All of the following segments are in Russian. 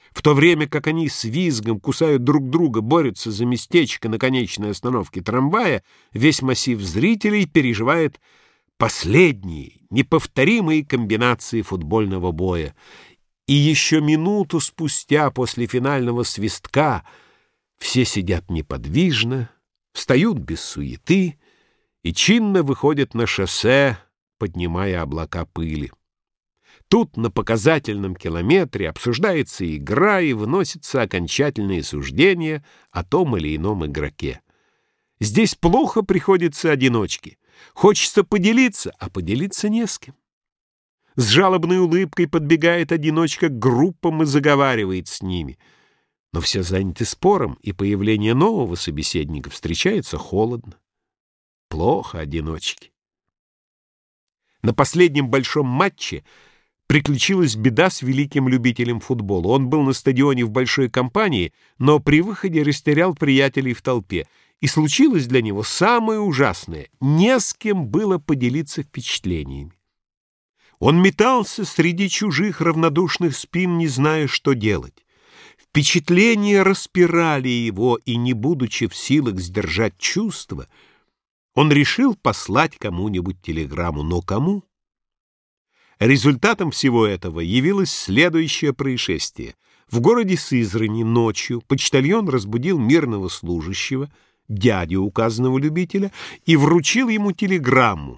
В то время как они с визгом кусают друг друга, борются за местечко на конечной остановке трамвая, весь массив зрителей переживает последние, неповторимые комбинации футбольного боя. И еще минуту спустя после финального свистка все сидят неподвижно, встают без суеты и чинно выходят на шоссе, поднимая облака пыли. Тут на показательном километре обсуждается игра и выносятся окончательные суждения о том или ином игроке. Здесь плохо приходится одиночке. Хочется поделиться, а поделиться не с кем. С жалобной улыбкой подбегает одиночка к группам и заговаривает с ними. Но все заняты спором, и появление нового собеседника встречается холодно. Плохо одиночке. На последнем большом матче приключилась беда с великим любителем футбола. Он был на стадионе в большой компании, но при выходе растерял приятелей в толпе. И случилось для него самое ужасное. Не с кем было поделиться впечатлениями. Он метался среди чужих равнодушных спин, не зная, что делать. Впечатления распирали его, и, не будучи в силах сдержать чувства, он решил послать кому-нибудь телеграмму. Но кому? Результатом всего этого явилось следующее происшествие. В городе Сызрани ночью почтальон разбудил мирного служащего, дядю указанного любителя, и вручил ему телеграмму.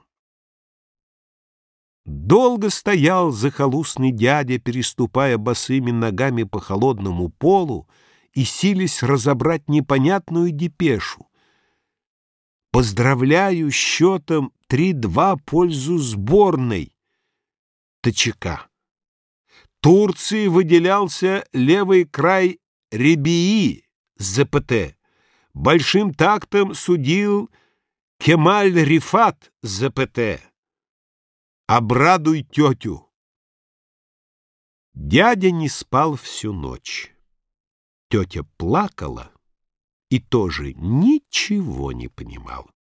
Долго стоял захолустный дядя, переступая босыми ногами по холодному полу и силясь разобрать непонятную депешу. «Поздравляю счетом 3-2 в пользу сборной ТЧК. Турции выделялся левый край Ребии ЗПТ. Большим тактом судил Кемаль Рифат ЗПТ. Обрадуй тетю». Дядя не спал всю ночь. Тетя плакала и тоже ничего не понимала.